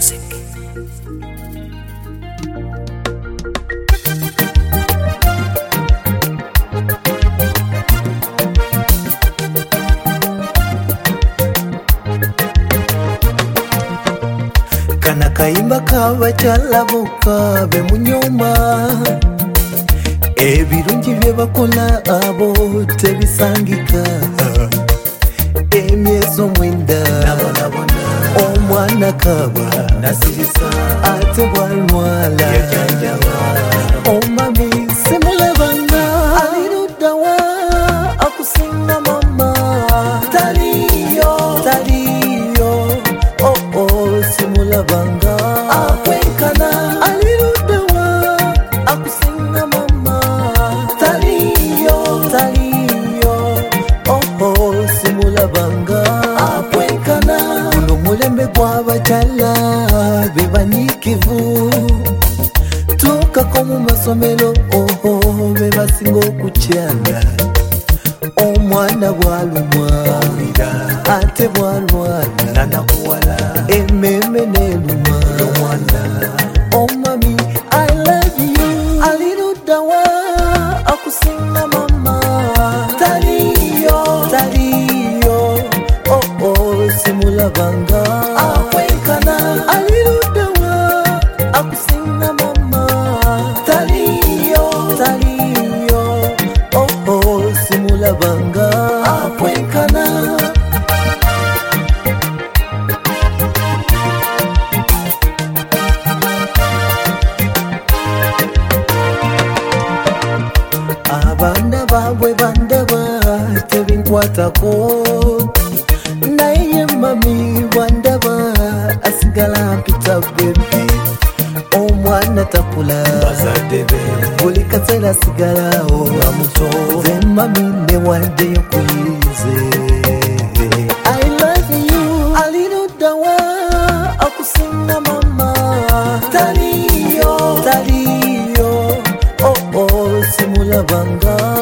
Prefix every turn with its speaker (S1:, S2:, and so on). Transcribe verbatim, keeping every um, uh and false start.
S1: music.
S2: Kana kaimba kaba chalabuka be munyuma ebirungi bye bakola abo tebisangika emyezo mwenda omwana kaba nasirisa ate bwalwala omami simulabanga alirudawa akusinga mama taliyo taliyo oh oh simulabanga akwenkana alirudawa akusinga mama taliyo taliyo oh oh simulabanga akwenkana uno mulembe gw'abachala bebanyikivu tukako mu masomero oh oh bebasinga okukyala omwana bwalumwa ate bwalwala nanakuwala ememe neluma omwana omami I love you alirudawa akusinga mama taliyo taliyo oh oh simulabanga akwenkana alirudawa akusinga mama taliyo taliyo oh oh simulabanga akwenkana abana babwe bandaba tebinkwatako naye mami wandaba asigala mpita bebe omwana takula bazadebe buli kaseera asigalawo amuto ze mami ne waddeyo kuyize I love you alirudawa akusinga mama taliyo taliyo oh oh simulabanga